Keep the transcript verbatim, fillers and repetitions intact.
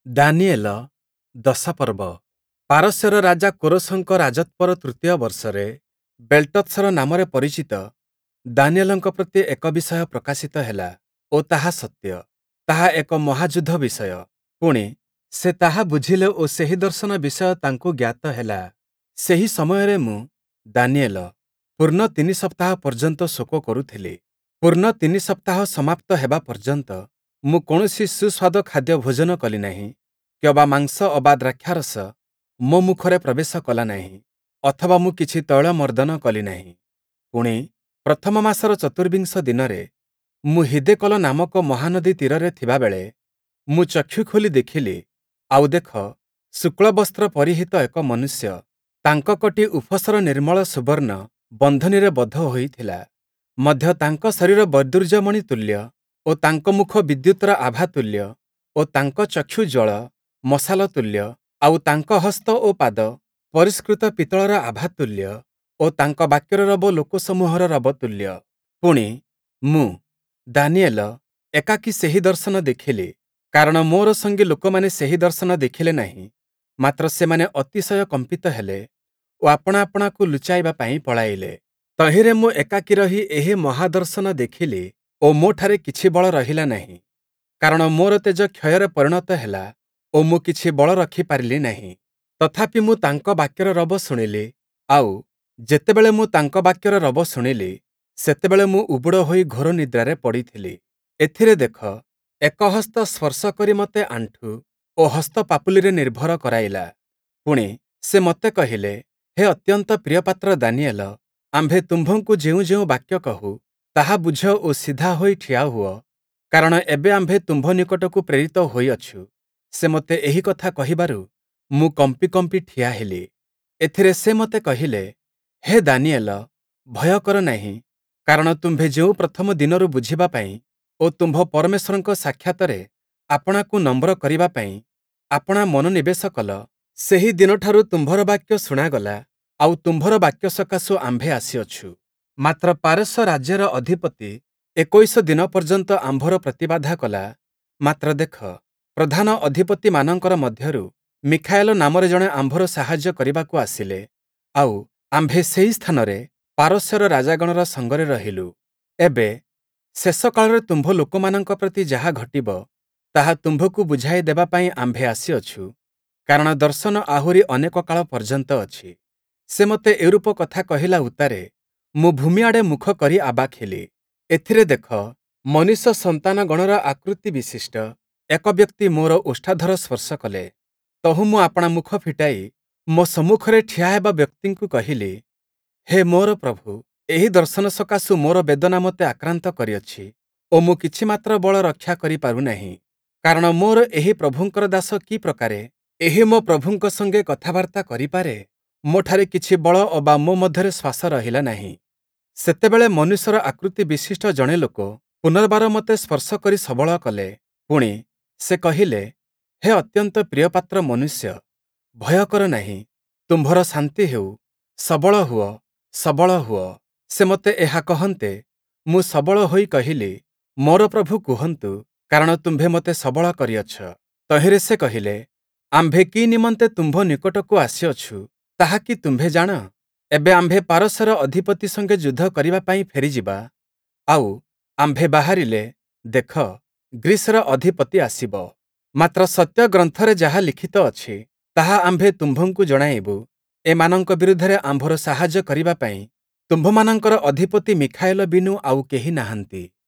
ଦାନିଏଲ ଦଶପର୍ବ ପାରସ୍ୟର ରାଜା କୋରସଙ୍କ ରାଜତ୍ୱର ତୃତୀୟ ବର୍ଷରେ ବେଲ୍ଟତ୍ସର ନାମରେ ପରିଚିତ ଦାନିଏଲଙ୍କ ପ୍ରତି ଏକ ବିଷୟ ପ୍ରକାଶିତ ହେଲା ଓ ତାହା ସତ୍ୟ। ତାହା ଏକ ମହାଯୁଦ୍ଧ ବିଷୟ। ପୁଣି ସେ ତାହା ବୁଝିଲେ ଓ ସେହି ଦର୍ଶନ ବିଷୟ ତାଙ୍କୁ ଜ୍ଞାତ ହେଲା। ସେହି ସମୟରେ ମୁଁ ଦାନିଏଲ ପୂର୍ଣ୍ଣ ତିନି ସପ୍ତାହ ପର୍ଯ୍ୟନ୍ତ ଶୋକ କରୁଥିଲି। ପୂର୍ଣ୍ଣ ତିନି ସପ୍ତାହ ସମାପ୍ତ ହେବା ପର୍ଯ୍ୟନ୍ତ ମୁଁ କୌଣସି ସୁସ୍ୱାଦ ଖାଦ୍ୟ ଭୋଜନ କଲି ନାହିଁ କି ଅବା ମାଂସ ଅବା ଦ୍ରାକ୍ଷାରସ ମୋ ମୁଖରେ ପ୍ରବେଶ କଲା ନାହିଁ, ଅଥବା ମୁଁ କିଛି ତୈଳ ମର୍ଦ୍ଦନ କଲି ନାହିଁ। ପୁଣି ପ୍ରଥମ ମାସର ଚତୁର୍ବିଂଶ ଦିନରେ ମୁଁ ହିଦେକଲ ନାମକ ମହାନଦୀ ତୀରରେ ଥିବାବେଳେ ମୁଁ ଚକ୍ଷୁ ଖୋଲି ଦେଖିଲି, ଆଉ ଦେଖ, ଶୁକ୍ଳବସ୍ତ୍ର ପରିହିତ ଏକ ମନୁଷ୍ୟ, ତାଙ୍କ କଟି ଉଫସର ନିର୍ମଳ ସୁବର୍ଣ୍ଣ ବନ୍ଧନୀରେ ବଦ୍ଧ ହୋଇଥିଲା। ମଧ୍ୟ ତାଙ୍କ ଶରୀର ବୈଦୁର୍ଯ୍ୟମଣି ତୁଲ୍ୟ ଓ ତାଙ୍କ ମୁଖ ବିଦ୍ୟୁତର ଆଭା ତୁଲ୍ୟ ଓ ତାଙ୍କ ଚକ୍ଷୁ ଜ୍ୱଳ ମଶାଲ ତୁଲ୍ୟ, ଆଉ ତାଙ୍କ ହସ୍ତ ଓ ପାଦ ପରିଷ୍କୃତ ପିତ୍ତଳର ଆଭା ତୁଲ୍ୟ ଓ ତାଙ୍କ ବାକ୍ୟର ରବ ଲୋକସମୂହର ରବ ତୁଲ୍ୟ। ପୁଣି ମୁଁ ଦାନିଏଲ ଏକାକୀ ସେହି ଦର୍ଶନ ଦେଖିଲି, କାରଣ ମୋର ସଙ୍ଗୀ ଲୋକମାନେ ସେହି ଦର୍ଶନ ଦେଖିଲେ ନାହିଁ, ମାତ୍ର ସେମାନେ ଅତିଶୟ କମ୍ପିତ ହେଲେ ଓ ଆପଣା ଆପଣାକୁ ଲୁଚାଇବା ପାଇଁ ପଳାଇଲେ। ତହିଁରେ ମୁଁ ଏକାକୀ ରହି ଏହି ମହାଦର୍ଶନ ଦେଖିଲି ଓ ମୋଠାରେ କିଛି ବଳ ରହିଲା ନାହିଁ, କାରଣ ମୋର ତେଜ କ୍ଷୟରେ ପରିଣତ ହେଲା ଓ ମୁଁ କିଛି ବଳ ରଖିପାରିଲି ନାହିଁ। ତଥାପି ମୁଁ ତାଙ୍କ ବାକ୍ୟର ରବ ଶୁଣିଲି, ଆଉ ଯେତେବେଳେ ମୁଁ ତାଙ୍କ ବାକ୍ୟର ରବ ଶୁଣିଲି, ସେତେବେଳେ ମୁଁ ଉବୁଡ଼ ହୋଇ ଘୋର ନିଦ୍ରାରେ ପଡ଼ିଥିଲି। ଏଥିରେ ଦେଖ, ଏକ ହସ୍ତ ସ୍ପର୍ଶ କରି ମୋତେ ଆଣ୍ଠୁ ଓ ହସ୍ତ ପାପୁଲିରେ ନିର୍ଭର କରାଇଲା। ପୁଣି ସେ ମୋତେ କହିଲେ, ହେ ଅତ୍ୟନ୍ତ ପ୍ରିୟପାତ୍ର ଦାନିଏଲ, ଆମ୍ଭେ ତୁମ୍ଭଙ୍କୁ ଯେଉଁ ଯେଉଁ ବାକ୍ୟ କହୁ, ତାହା ବୁଝ ଓ ସିଧା ହୋଇ ଠିଆ ହୁଅ, କାରଣ ଏବେ ଆମ୍ଭେ ତୁମ୍ଭ ନିକଟକୁ ପ୍ରେରିତ ହୋଇଅଛୁ। ସେ ମୋତେ ଏହି କଥା କହିବାରୁ ମୁଁ କମ୍ପି କମ୍ପି ଠିଆ ହେଲି। ଏଥିରେ ସେ ମୋତେ କହିଲେ, ହେ ଦାନିଏଲ, ଭୟ କର ନାହିଁ, କାରଣ ତୁମ୍ଭେ ଯେଉଁ ପ୍ରଥମ ଦିନରୁ ବୁଝିବା ପାଇଁ ଓ ତୁମ୍ଭ ପରମେଶ୍ୱରଙ୍କ ସାକ୍ଷାତରେ ଆପଣାକୁ ନମ୍ର କରିବା ପାଇଁ ଆପଣା ମନୋନିବେଶ କଲ, ସେହି ଦିନଠାରୁ ତୁମ୍ଭର ବାକ୍ୟ ଶୁଣାଗଲା, ଆଉ ତୁମ୍ଭର ବାକ୍ୟ ସକାଶୁ ଆମ୍ଭେ ଆସିଅଛୁ। ମାତ୍ର ପାରସ୍ୟ ରାଜ୍ୟର ଅଧିପତି ଏକୋଇଶ ଦିନ ପର୍ଯ୍ୟନ୍ତ ଆମ୍ଭର ପ୍ରତିବାଧା କଲା। ମାତ୍ର ଦେଖ, ପ୍ରଧାନ ଅଧିପତିମାନଙ୍କର ମଧ୍ୟରୁ ମିଖାଏଲ ନାମରେ ଜଣେ ଆମ୍ଭର ସାହାଯ୍ୟ କରିବାକୁ ଆସିଲେ, ଆଉ ଆମ୍ଭେ ସେହି ସ୍ଥାନରେ ପାରସ୍ୟର ରାଜାଗଣର ସଙ୍ଗରେ ରହିଲୁ। ଏବେ ଶେଷକାଳରେ ତୁମ୍ଭ ଲୋକମାନଙ୍କ ପ୍ରତି ଯାହା ଘଟିବ, ତାହା ତୁମ୍ଭକୁ ବୁଝାଇ ଦେବା ପାଇଁ ଆମ୍ଭେ ଆସିଅଛୁ, କାରଣ ଦର୍ଶନ ଆହୁରି ଅନେକ କାଳ ପର୍ଯ୍ୟନ୍ତ ଅଛି। ସେ ମୋତେ ଏରୂପ କଥା କହିଲା ଉତ୍ତାରେ ମୁଁ ଭୂମିଆଡ଼େ ମୁଖ କରି ଆବାକ୍ ହେଲି। ଏଥିରେ ଦେଖ, ମନୁଷ୍ୟ ସନ୍ତାନଗଣର ଆକୃତି ବିଶିଷ୍ଟ ଏକ ବ୍ୟକ୍ତି ମୋର ଓଷ୍ଠାଧର ସ୍ପର୍ଶ କଲେ। ତହୁ ମୁଁ ଆପଣା ମୁଖ ଫିଟାଇ ମୋ ସମ୍ମୁଖରେ ଠିଆ ହେବା ବ୍ୟକ୍ତିଙ୍କୁ କହିଲି, ହେ ମୋର ପ୍ରଭୁ, ଏହି ଦର୍ଶନ ସକାଶୁ ମୋର ବେଦନା ମୋତେ ଆକ୍ରାନ୍ତ କରିଅଛି ଓ ମୁଁ କିଛି ମାତ୍ର ବଳ ରକ୍ଷା କରିପାରୁନାହିଁ। କାରଣ ମୋର ଏହି ପ୍ରଭୁଙ୍କର ଦାସ କି ପ୍ରକାରେ ଏହି ମୋ ପ୍ରଭୁଙ୍କ ସଙ୍ଗେ କଥାବାର୍ତ୍ତା କରିପାରେ? ମୋଠାରେ କିଛି ବଳ ଅବା ମୋ ମଧ୍ୟରେ ଶ୍ୱାସ ରହିଲା ନାହିଁ। ସେତେବେଳେ ମନୁଷ୍ୟର ଆକୃତି ବିଶିଷ୍ଟ ଜଣେ ଲୋକ ପୁନର୍ବାର ମୋତେ ସ୍ପର୍ଶ କରି ସବଳ କଲେ। ପୁଣି ସେ କହିଲେ, ହେ ଅତ୍ୟନ୍ତ ପ୍ରିୟପାତ୍ର ମନୁଷ୍ୟ, ଭୟ କର ନାହିଁ, ତୁମ୍ଭର ଶାନ୍ତି ହେଉ, ସବଳ ହୁଅ, ସବଳ ହୁଅ। ସେ ମୋତେ ଏହା କହନ୍ତେ ମୁଁ ସବଳ ହୋଇ କହିଲି, ମୋର ପ୍ରଭୁ କୁହନ୍ତୁ, କାରଣ ତୁମ୍ଭେ ମୋତେ ସବଳ କରିଅଛ। ତହିଁରେ ସେ କହିଲେ, ଆମ୍ଭେ କି ନିମନ୍ତେ ତୁମ୍ଭ ନିକଟକୁ ଆସିଅଛୁ, ତାହା କି ତୁମ୍ଭେ ଜାଣ? ଏବେ ଆମ୍ଭେ ପାରସ୍ୟର ଅଧିପତି ସଙ୍ଗେ ଯୁଦ୍ଧ କରିବା ପାଇଁ ଫେରିଯିବା। ଆଉ ଆମ୍ଭେ ବାହାରିଲେ, ଦେଖ, ଗ୍ରୀସର ଅଧିପତି ଆସିବ। ମାତ୍ର ସତ୍ୟ ଗ୍ରନ୍ଥରେ ଯାହା ଲିଖିତ ଅଛି, ତାହା ଆମ୍ଭେ ତୁମ୍ଭଙ୍କୁ ଜଣାଇବୁ। ଏମାନଙ୍କ ବିରୁଦ୍ଧରେ ଆମ୍ଭର ସାହାଯ୍ୟ କରିବା ପାଇଁ ତୁମ୍ଭମାନଙ୍କର ଅଧିପତି ମିଖାଏଲ ବିନୁ ଆଉ କେହି ନାହାନ୍ତି।